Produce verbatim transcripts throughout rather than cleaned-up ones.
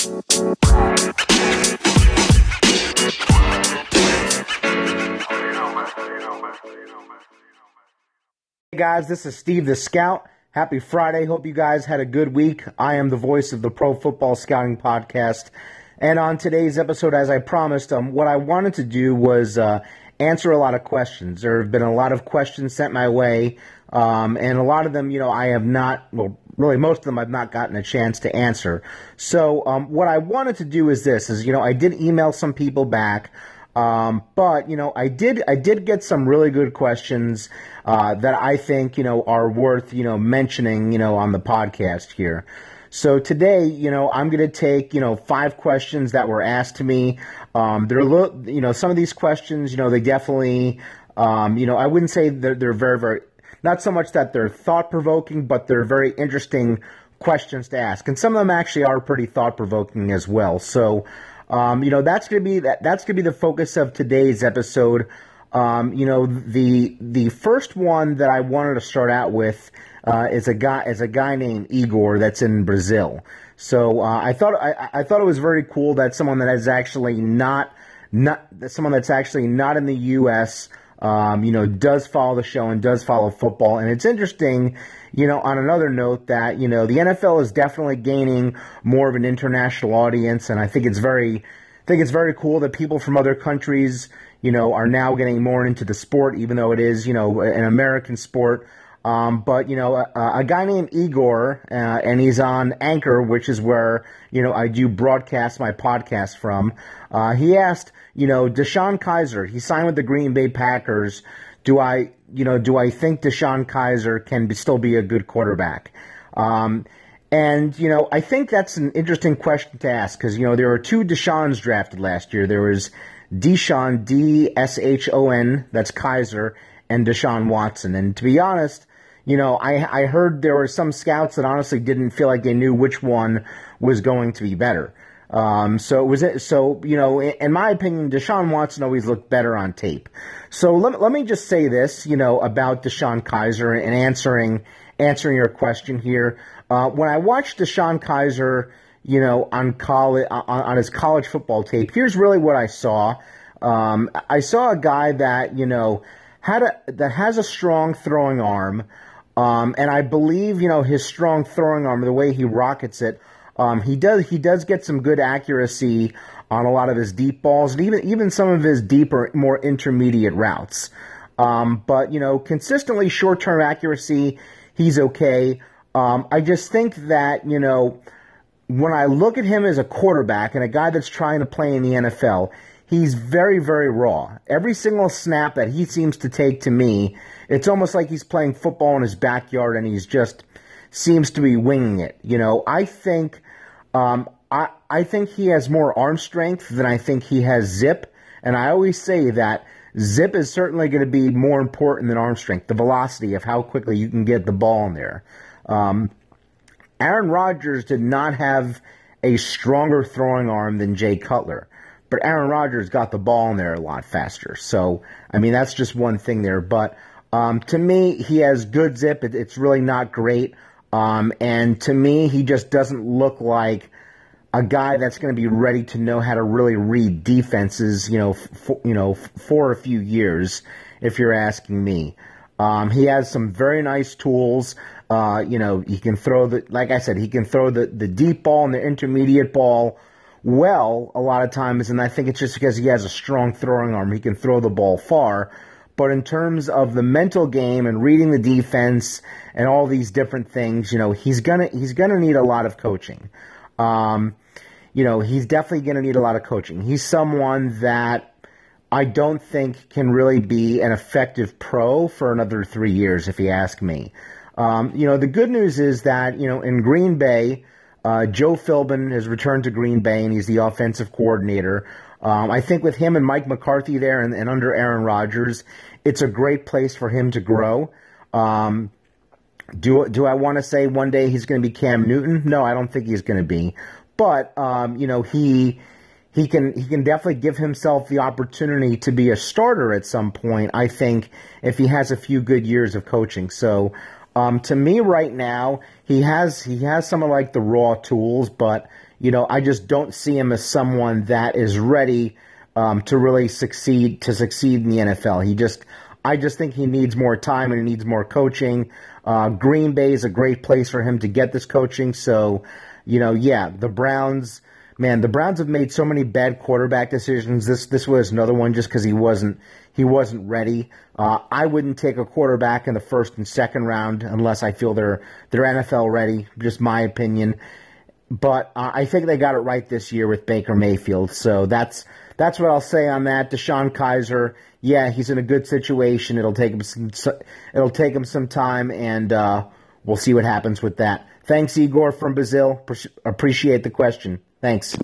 Hey guys, this is Steve the Scout. Happy Friday. Hope you guys had a good week. I am the voice of the Pro Football Scouting Podcast. And on today's episode, as I promised, um, what I wanted to do was uh, answer a lot of questions. There have been a lot of questions sent my way, um, and a lot of them, you know, I have not, well, really most of them I've not gotten a chance to answer. So um, what I wanted to do is this, is, you know, I did email some people back. Um, but, you know, I did, I did get some really good questions, uh, that I think, you know, are worth, you know, mentioning, you know, on the podcast here. So today, you know, I'm going to take, you know, five questions that were asked to me. Um, they're a little, you know, some of these questions, you know, they definitely, um, you know, I wouldn't say they're, they're very, very, not so much that they're thought-provoking, but they're very interesting questions to ask. And some of them actually are pretty thought-provoking as well. So, Um, you know, that's going to be that, that's going to be the focus of today's episode. Um, you know, the the first one that I wanted to start out with uh, is a guy is a guy named Igor that's in Brazil. So uh, I thought I, I thought it was very cool that someone that is actually not not someone that's actually not in the U S Um, you know, does follow the show and does follow football. And it's interesting, you know, on another note that, you know, the N F L is definitely gaining more of an international audience. And I think it's very, I think it's very cool that people from other countries, you know, are now getting more into the sport, even though it is, you know, an American sport. Um, but, you know, a, a guy named Igor, uh, and he's on Anchor, which is where, you know, I do broadcast my podcast from. Uh, he asked, you know, DeShone Kizer, he signed with the Green Bay Packers. Do I, you know, do I think DeShone Kizer can be, still be a good quarterback? Um, and, you know, I think that's an interesting question to ask because, you know, there were two DeShones drafted last year. There was Deshaun, D S H O N, that's Kizer, and Deshaun Watson. And to be honest, you know, I, I heard there were some scouts that honestly didn't feel like they knew which one was going to be better. Um, so it was, so, you know, in my opinion, Deshaun Watson always looked better on tape. So let, let me just say this, you know, about DeShone Kizer and answering, answering your question here. Uh, when I watched DeShone Kizer, you know, on college, on, on his college football tape, here's really what I saw. Um, I saw a guy that, you know, had a, that has a strong throwing arm. Um, and I believe, you know, his strong throwing arm, the way he rockets it, um, he does he does get some good accuracy on a lot of his deep balls and even even some of his deeper, more intermediate routes. Um, but, you know, consistently short-term accuracy, he's okay. Um, I just think that, you know, when I look at him as a quarterback and a guy that's trying to play in the N F L, he's very, very raw. Every single snap that he seems to take, to me, it's almost like he's playing football in his backyard and he's just seems to be winging it. You know, I think um, I, I think he has more arm strength than I think he has zip. And I always say that zip is certainly going to be more important than arm strength, the velocity of how quickly you can get the ball in there. Um, Aaron Rodgers did not have a stronger throwing arm than Jay Cutler. But Aaron Rodgers got the ball in there a lot faster. So, I mean, that's just one thing there. But um, to me, he has good zip. It, it's really not great. Um, and to me, he just doesn't look like a guy that's going to be ready to know how to really read defenses, you know, f- you know, f- for a few years, if you're asking me. Um, he has some very nice tools. Uh, you know, he can throw the, like I said, he can throw the, the deep ball and the intermediate ball well a lot of times, and I think it's just because he has a strong throwing arm. He can throw the ball far. But in terms of the mental game and reading the defense and all these different things, you know, he's gonna he's gonna need a lot of coaching. Um, you know, he's definitely gonna need a lot of coaching. He's someone that I don't think can really be an effective pro for another three years, if you ask me. Um, you know, the good news is that, you know, in Green Bay, Uh, Joe Philbin has returned to Green Bay, and he's the offensive coordinator. Um, I think with him and Mike McCarthy there and, and under Aaron Rodgers, it's a great place for him to grow. Um, do do I want to say one day he's going to be Cam Newton? No, I don't think he's going to be. But, um, you know, he he can he can definitely give himself the opportunity to be a starter at some point, I think, if he has a few good years of coaching. So, Um, to me right now, he has he has some of like the raw tools, but you know, I just don't see him as someone that is ready um, to really succeed to succeed in the N F L. He just, I just think he needs more time and he needs more coaching. Uh, Green Bay is a great place for him to get this coaching. So, you know, yeah, the Browns, man, the Browns have made so many bad quarterback decisions. This this was another one just because he wasn't he wasn't ready. Uh, I wouldn't take a quarterback in the first and second round unless I feel they're they're N F L ready. Just my opinion. But uh, I think they got it right this year with Baker Mayfield. So that's that's what I'll say on that. DeShone Kizer, yeah, he's in a good situation. It'll take him some, it'll take him some time, and uh, we'll see what happens with that. Thanks, Igor from Brazil. Pre- appreciate the question. Thanks.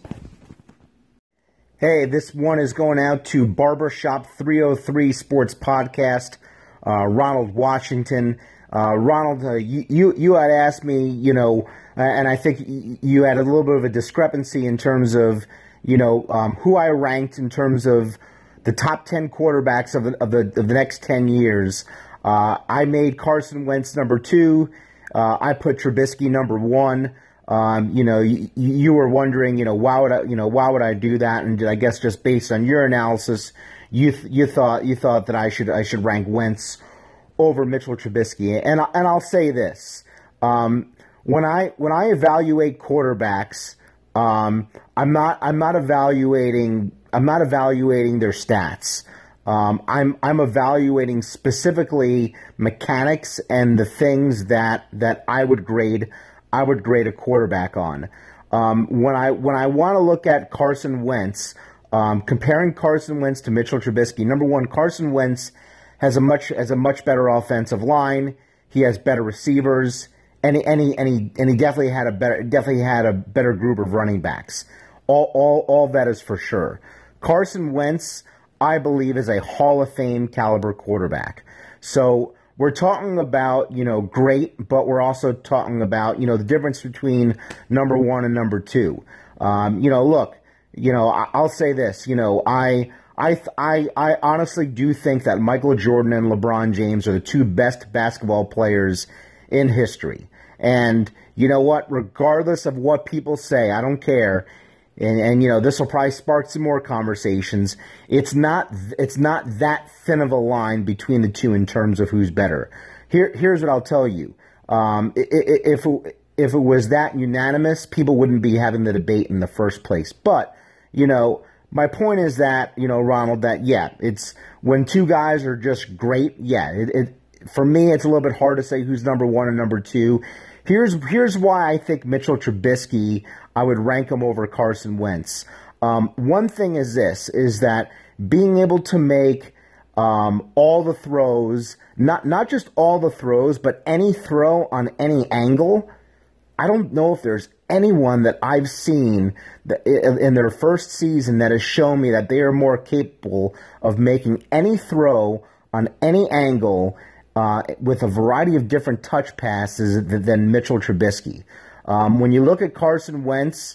Hey, this one is going out to Barbershop three oh three Sports Podcast, uh, Ronald Washington. Uh, Ronald, uh, you, you you had asked me, you know, and I think you had a little bit of a discrepancy in terms of, you know, um, who I ranked in terms of the top ten quarterbacks of the of the, of the next ten years. Uh, I made Carson Wentz number two. Uh, I put Trubisky number one. Um, you know, you, you were wondering, you know, why would I, you know, why would I do that? And I guess just based on your analysis, you th- you thought you thought that I should I should rank Wentz over Mitchell Trubisky. And and I'll say this: um, when I when I evaluate quarterbacks, um, I'm not I'm not evaluating I'm not evaluating their stats. Um, I'm I'm evaluating specifically mechanics and the things that that I would grade I would grade a quarterback on. Um, when I when I want to look at Carson Wentz, um, comparing Carson Wentz to Mitchell Trubisky, number one, Carson Wentz has a much has a much better offensive line. He has better receivers, and he, and he, and he, and he definitely had a better definitely had a better group of running backs. All all all that is for sure. Carson Wentz, I believe, is a Hall of Fame caliber quarterback. So we're talking about, you know, great, but we're also talking about, you know, the difference between number one and number two. Um, you know, look, you know, I, I'll say this, you know, I. I, I I honestly do think that Michael Jordan and LeBron James are the two best basketball players in history. And you know what? Regardless of what people say, I don't care. And, and you know, this will probably spark some more conversations. It's not it's not that thin of a line between the two in terms of who's better. Here here's what I'll tell you. Um, if it, if it was that unanimous, people wouldn't be having the debate in the first place. But you know. My point is that, you know, Ronald, that, yeah, it's when two guys are just great, yeah, it, it for me, it's a little bit hard to say who's number one and number two. Here's here's why I think Mitchell Trubisky, I would rank him over Carson Wentz. Um, one thing is this, is that being able to make um, all the throws, not not just all the throws, but any throw on any angle, I don't know if there's anyone that I've seen that in their first season that has shown me that they are more capable of making any throw on any angle uh, with a variety of different touch passes than Mitchell Trubisky. Um, when you look at Carson Wentz,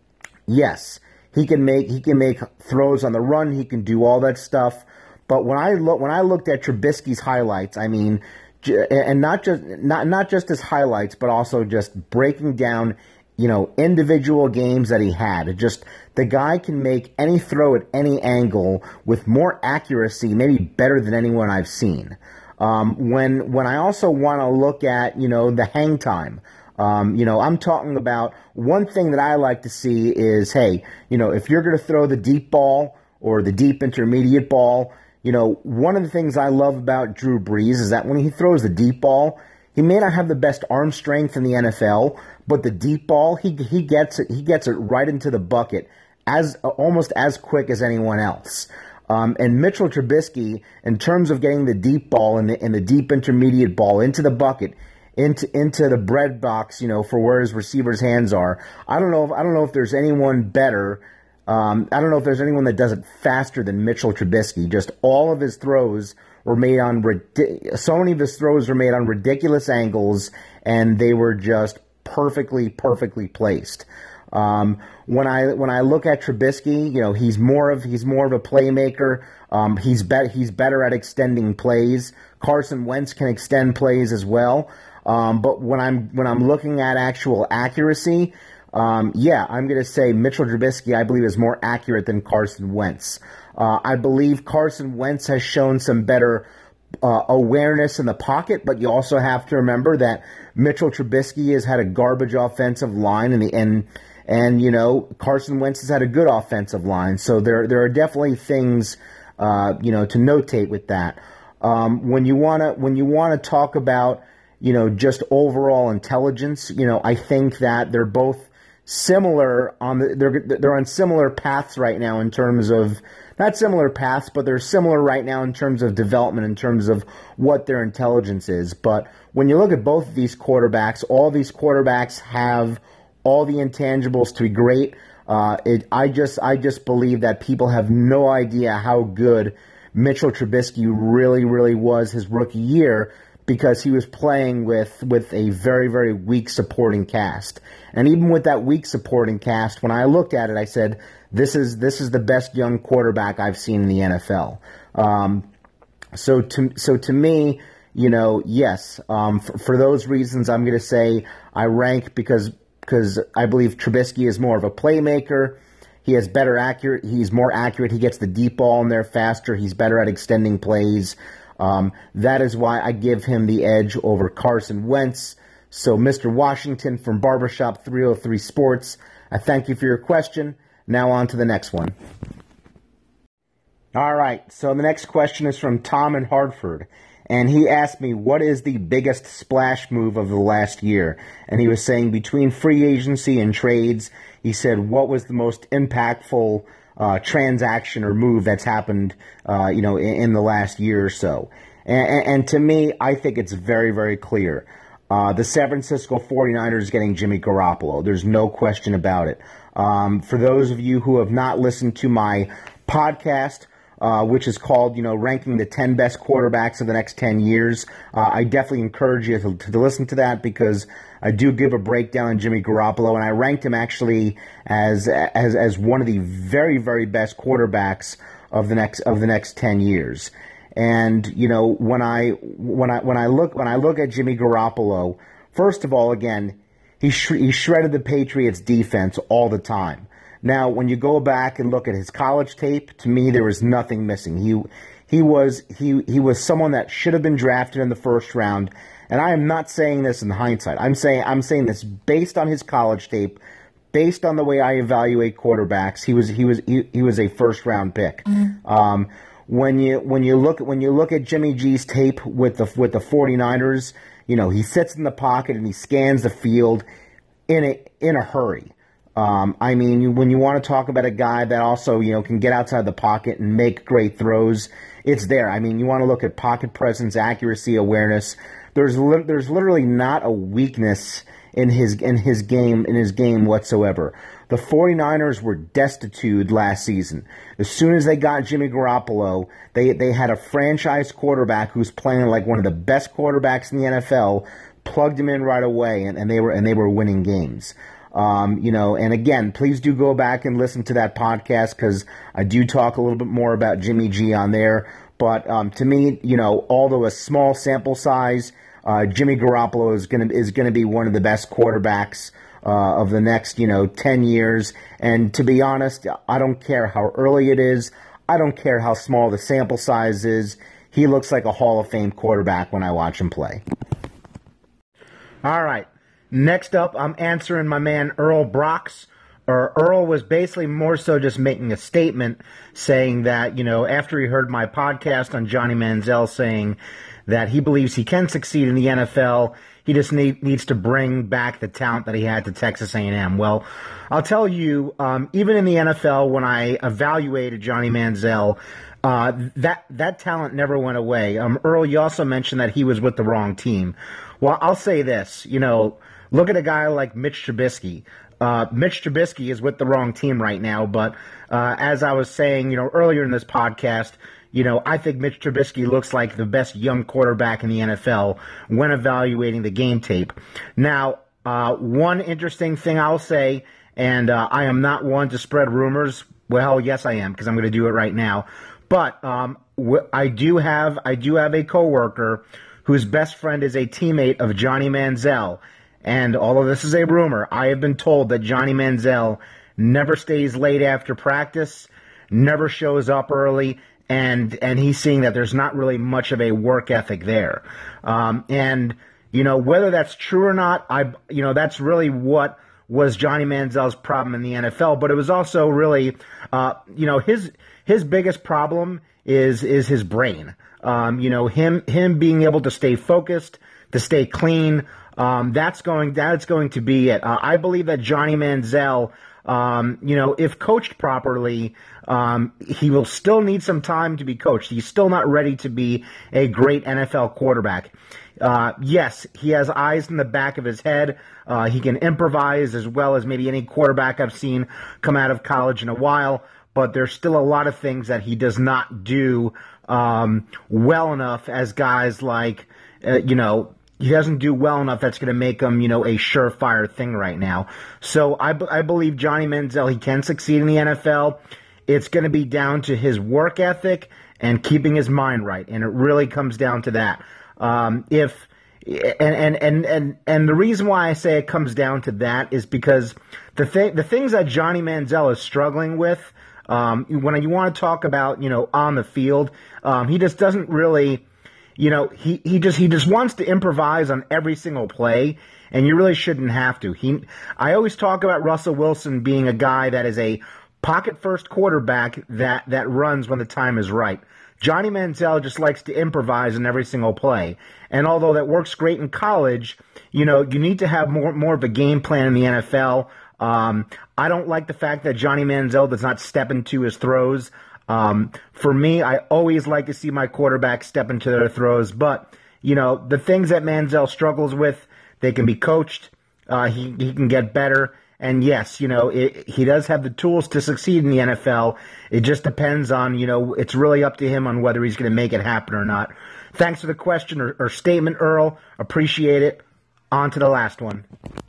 yes, he can make he can make throws on the run. He can do all that stuff. But when I look when I looked at Trubisky's highlights, I mean, and not just not not just his highlights, but also just breaking down, you know, individual games that he had. It just, the guy can make any throw at any angle with more accuracy, maybe better than anyone I've seen. Um, when when I also want to look at, you know, the hang time, um, you know, I'm talking about one thing that I like to see is, hey, you know, if you're going to throw the deep ball or the deep intermediate ball, you know, one of the things I love about Drew Brees is that when he throws the deep ball, he may not have the best arm strength in the N F L, but the deep ball, he he gets it he gets it right into the bucket as almost as quick as anyone else. Um, and Mitchell Trubisky, in terms of getting the deep ball and the and the deep intermediate ball into the bucket, into into the bread box, you know, for where his receivers' hands are, I don't know if I don't know if there's anyone better. Um, I don't know if there's anyone that does it faster than Mitchell Trubisky. Just all of his throws were made on so many of his throws were made on ridiculous angles, and they were just perfectly, perfectly placed. Um, when I when I look at Trubisky, you know, he's more of he's more of a playmaker. Um, he's bet he's better at extending plays. Carson Wentz can extend plays as well. Um, but when I'm when I'm looking at actual accuracy, Um, yeah, I'm going to say Mitchell Trubisky, I believe, is more accurate than Carson Wentz. Uh, I believe Carson Wentz has shown some better uh, awareness in the pocket, but you also have to remember that Mitchell Trubisky has had a garbage offensive line, and the and and you know Carson Wentz has had a good offensive line. So there there are definitely things uh, you know to notate with that. Um, when you wanna when you wanna talk about you know just overall intelligence, you know I think that they're both similar on the they're they're on similar paths right now in terms of not similar paths, but they're similar right now in terms of development, in terms of what their intelligence is. But when you look at both of these quarterbacks, all these quarterbacks have all the intangibles to be great. Uh, it, I just I just believe that people have no idea how good Mitchell Trubisky really, really was his rookie year, because he was playing with, with a very, very weak supporting cast. And even with that weak supporting cast, when I looked at it, I said, this is this is the best young quarterback I've seen in the N F L. Um, so to so to me, you know, yes, um, for, for those reasons, I'm going to say I rank because because I believe Trubisky is more of a playmaker. He has better accurate. He's more accurate. He gets the deep ball in there faster. He's better at extending plays. Um, that is why I give him the edge over Carson Wentz. So, Mister Washington from Barbershop three oh three Sports, I thank you for your question. Now on to the next one. All right, so the next question is from Tom in Hartford, and he asked me, what is the biggest splash move of the last year? And he was saying between free agency and trades, he said, what was the most impactful Uh, transaction or move that's happened, uh, you know, in, in the last year or so. And, and to me, I think it's very, very clear. Uh, the San Francisco forty-niners getting Jimmy Garoppolo. There's no question about it. Um, for those of you who have not listened to my podcast, uh, which is called, you know, ranking the ten best quarterbacks of the next ten years, uh, I definitely encourage you to, to listen to that, because I do give a breakdown on Jimmy Garoppolo, and I ranked him actually as as as one of the very, very best quarterbacks of the next of the next ten years. And you know, when I when I when I look when I look at Jimmy Garoppolo, first of all, again, he sh- he shredded the Patriots defense all the time. Now, when you go back and look at his college tape, to me, there was nothing missing. He he was he he was someone that should have been drafted in the first round. And I am not saying this in hindsight. I'm saying I'm saying this based on his college tape, based on the way I evaluate quarterbacks. He was he was he, he was a first round pick. Mm-hmm. Um, when you when you look when you look at Jimmy G's tape with the with the forty-niners, you know, he sits in the pocket and he scans the field in a in a hurry. Um, I mean, when you want to talk about a guy that also, you know, can get outside the pocket and make great throws, it's there. I mean, you want to look at pocket presence, accuracy, awareness. There's li- there's literally not a weakness in his in his game in his game whatsoever. The forty-niners were destitute last season. As soon as they got Jimmy Garoppolo, they they had a franchise quarterback who's playing like one of the best quarterbacks in the N F L, plugged him in right away, and, and they were and they were winning games. Um, you know, and again, please do go back and listen to that podcast, because I do talk a little bit more about Jimmy G on there. But um, to me, you know, although a small sample size, uh, Jimmy Garoppolo is gonna is gonna be one of the best quarterbacks uh, of the next, you know, ten years. And to be honest, I don't care how early it is. I don't care how small the sample size is. He looks like a Hall of Fame quarterback when I watch him play. All right. Next up, I'm answering my man Earl Brox. Or Earl was basically more so just making a statement saying that, you know, after he heard my podcast on Johnny Manziel saying that he believes he can succeed in the N F L, he just need, needs to bring back the talent that he had to Texas A and M. Well, I'll tell you, um, even in the N F L, when I evaluated Johnny Manziel, uh, that that talent never went away. Um, Earl, you also mentioned that he was with the wrong team. Well, I'll say this, you know, look at a guy like Mitch Trubisky. Uh, Mitch Trubisky is with the wrong team right now, but uh, as I was saying, you know, earlier in this podcast, you know, I think Mitch Trubisky looks like the best young quarterback in the N F L when evaluating the game tape. Now, uh, one interesting thing I'll say, and uh, I am not one to spread rumors. Well, yes, I am, because I'm going to do it right now. But um, I do have I do have a coworker whose best friend is a teammate of Johnny Manziel. And although this is a rumor, I have been told that Johnny Manziel never stays late after practice, never shows up early, and and he's seeing that there's not really much of a work ethic there. Um, and, you know, whether that's true or not, I you know, that's really what was Johnny Manziel's problem in the N F L. But it was also really, uh, you know, his his biggest problem is is his brain. Um, you know, him him being able to stay focused, to stay clean. Um, that's going that's going to be it. Uh, I believe that Johnny Manziel, um, you know, if coached properly, um, he will still need some time to be coached. He's still not ready to be a great N F L quarterback. Uh, yes, he has eyes in the back of his head. Uh, he can improvise as well as maybe any quarterback I've seen come out of college in a while. But there's still a lot of things that he does not do um, well enough as guys like, uh, you know, he doesn't do well enough that's going to make him, you know, a surefire thing right now. So I, b- I believe Johnny Manziel, he can succeed in the N F L. It's going to be down to his work ethic and keeping his mind right, and it really comes down to that. Um, if and, and and and and the reason why I say it comes down to that is because the thing the things that Johnny Manziel is struggling with, um, when you want to talk about, you know, on the field, um, he just doesn't really. You know, he, he just he just wants to improvise on every single play, and you really shouldn't have to. He I always talk about Russell Wilson being a guy that is a pocket first quarterback that, that runs when the time is right. Johnny Manziel just likes to improvise in every single play. And although that works great in college, you know, you need to have more more of a game plan in the N F L. Um, I don't like the fact that Johnny Manziel does not step into his throws. Um, for me, I always like to see my quarterbacks step into their throws, but, you know, the things that Manziel struggles with, they can be coached, uh, he, he can get better, and yes, you know, it, he does have the tools to succeed in the N F L. It just depends on, you know, it's really up to him on whether he's going to make it happen or not. Thanks for the question or, or statement, Earl. Appreciate it. On to the last one.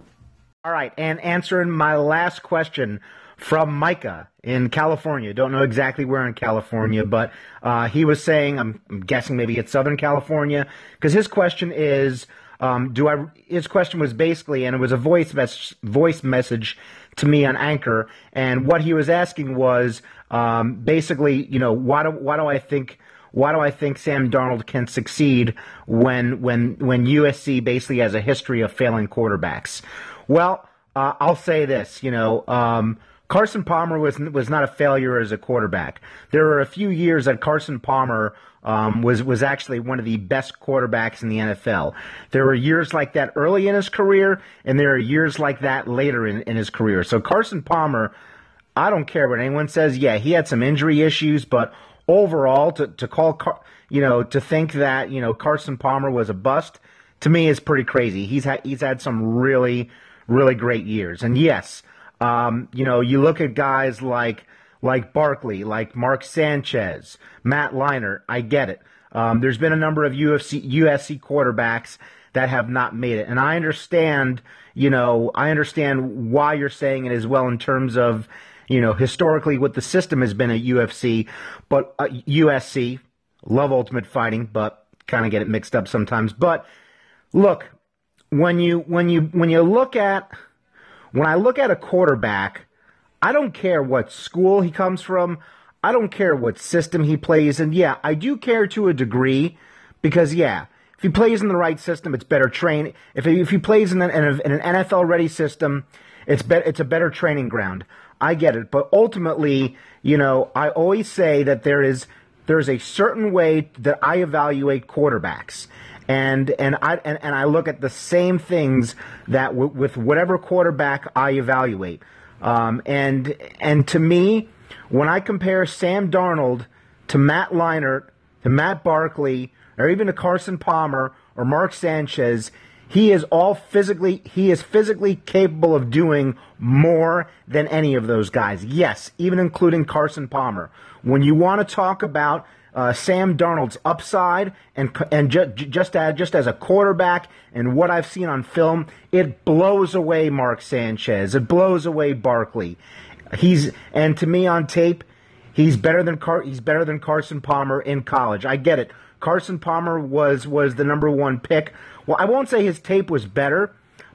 All right, and answering my last question from Micah in California. Don't know exactly where in California, but uh, he was saying, I'm, I'm guessing maybe it's Southern California, because his question is, um, do I? His question was basically, and it was a voice mes- voice message to me on Anchor, and what he was asking was um, basically, you know, why do why do I think why do I think Sam Darnold can succeed when when when U S C basically has a history of failing quarterbacks? Well, uh, I'll say this, you know. Um, Carson Palmer was was not a failure as a quarterback. There were a few years that Carson Palmer um, was was actually one of the best quarterbacks in the N F L. There were years like that early in his career, and there are years like that later in, in his career. So Carson Palmer, I don't care what anyone says. Yeah, he had some injury issues, but overall, to to call Car- you know to think that you know Carson Palmer was a bust, to me is pretty crazy. He's had he's had some really really great years, and yes. Um, you know, you look at guys like like Barkley, like Mark Sanchez, Matt Leinart. I get it. Um, there's been a number of U F C, U S C quarterbacks that have not made it, and I understand. You know, I understand why you're saying it as well in terms of, you know, historically what the system has been at U F C, but uh, U S C love Ultimate Fighting, but kind of get it mixed up sometimes. But look, when you when you when you look at When I look at a quarterback, I don't care what school he comes from. I don't care what system he plays in. Yeah, I do care to a degree because, yeah, if he plays in the right system, it's better training. If he, if he plays in an, in, a, in an N F L-ready system, it's, be, it's a better training ground. I get it. But ultimately, you know, I always say that there is there is a certain way that I evaluate quarterbacks. And and I and, and I look at the same things that w- with whatever quarterback I evaluate. Um, and and to me, when I compare Sam Darnold to Matt Leinart, to Matt Barkley, or even to Carson Palmer or Mark Sanchez, he is all physically he is physically capable of doing more than any of those guys. Yes, even including Carson Palmer. When you want to talk about Uh, Sam Darnold's upside and and ju- just as, just as a quarterback and what I've seen on film, it blows away Mark Sanchez. It blows away Barkley. He's and to me on tape, he's better than Car- he's better than Carson Palmer in college. I get it. Carson Palmer was was the number one pick. Well, I won't say his tape was better,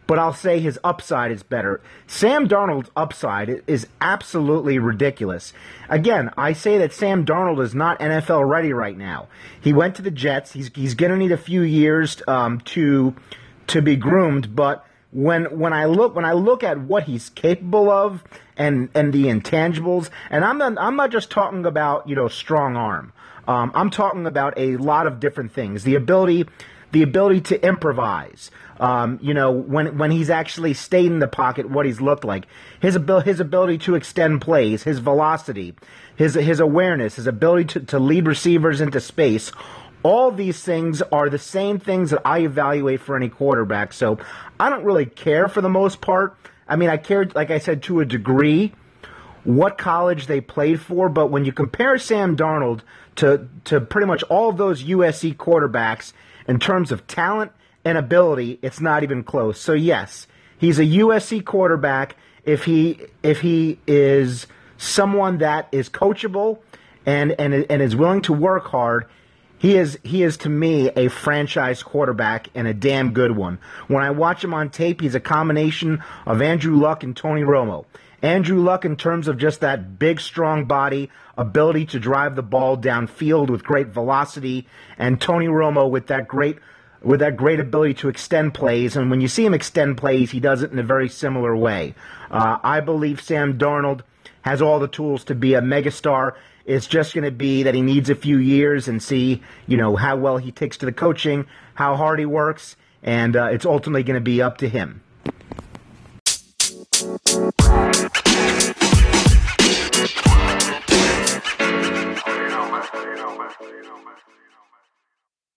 but I'll say his upside is better. Sam Darnold's upside is absolutely ridiculous. Again, I say that Sam Darnold is not N F L ready right now. He went to the Jets. He's he's going to need a few years um, to to be groomed. But when when I look when I look at what he's capable of and and the intangibles, and I'm not I'm not just talking about, you know, strong arm. Um, I'm talking about a lot of different things. The ability. The ability to improvise, um, you know, when when he's actually stayed in the pocket, what he's looked like, his abil- his ability to extend plays, his velocity, his his awareness, his ability to, to lead receivers into space. All these things are the same things that I evaluate for any quarterback. So I don't really care for the most part. I mean, I care, like I said, to a degree, what college they played for. But when you compare Sam Darnold to to pretty much all of those U S C quarterbacks, in terms of talent and ability, it's not even close. So yes, he's a U S C quarterback if he if he is someone that is coachable and and and is willing to work hard. He is he is to me a franchise quarterback and a damn good one. When I watch him on tape, he's a combination of Andrew Luck and Tony Romo. Andrew Luck in terms of just that big, strong body, ability to drive the ball downfield with great velocity, and Tony Romo with that great with that great ability to extend plays. And when you see him extend plays, he does it in a very similar way. Uh, I believe Sam Darnold has all the tools to be a megastar. It's just going to be that he needs a few years and see, you know, how well he takes to the coaching, how hard he works, and uh, it's ultimately going to be up to him.